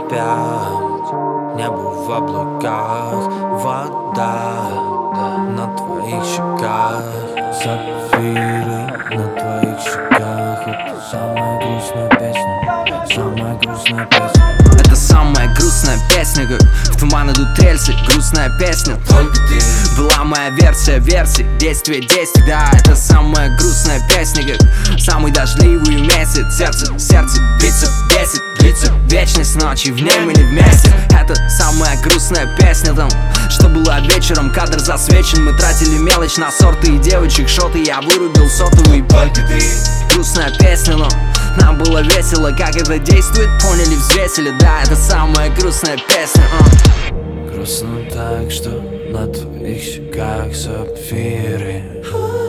опять небо в облаках, вода на твоих щеках, сапфиры на твоих щеках. Это самая грустная песня, самая грустная песня. Это самая грустная песня, как в туман идут рельсы. Грустная песня, только ты была моя версия версий, действие действий. Да, это самая грустная песня, как самый дождливый месяц. Сердце биться бесит, длится вечность, ночи в нем или вместе. Это самая грустная песня, там, что было вечером, кадр засвечен. Мы тратили мелочь на сорты и девочек, шоты. Я вырубил сотовый, только ты. Грустная песня, но нам было весело. Как это действует, поняли, взвесили. Да, это самая грустная песня. Грустно так, что на твоих щеках сапфиры.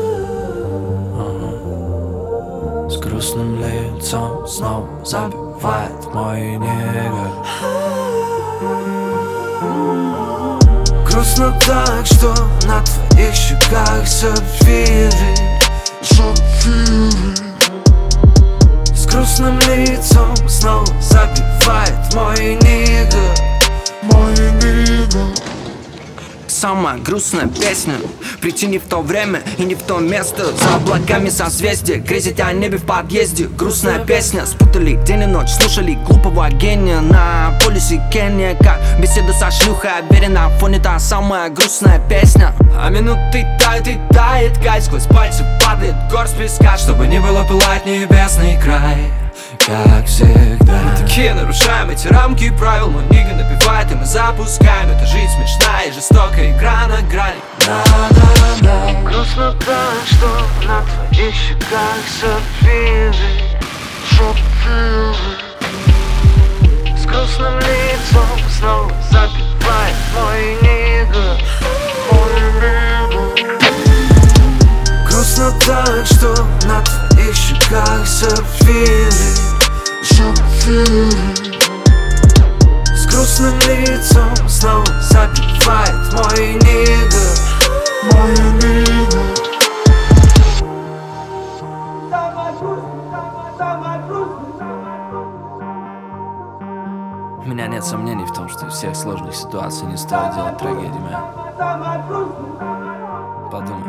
С грустным лицом снова забивает мой негр. Грустно так, что на твоих щеках сапфиры. С грустным лицом снова забивает мой негр. Самая грустная песня. Прийти не в то время и не в то место. За облаками созвездия, грезить о небе в подъезде. Грустная песня. Спутали день и ночь, слушали глупого гения на полюсе Кения. Как беседа со шлюхой, уверен, на фоне та самая грустная песня. А минуты тает и тает, кайф сквозь пальцы падает горсть песка. Чтобы не было пылать небесный край, как всегда. Мы такие нарушаем эти рамки и правил. Мой нига напевает, и мы запускаем. Это жизнь смешная и жестокая игра на грани. Грустно так, что на твоих щеках сапфиры. С грустным лицом снова забивает мой нига. Грустно так, что на твоих щеках сапфиры. С грустным лицом снова забивает мой нига. У меня нет сомнений в том, что из всех сложных ситуаций не стоит делать трагедиями. Подумай.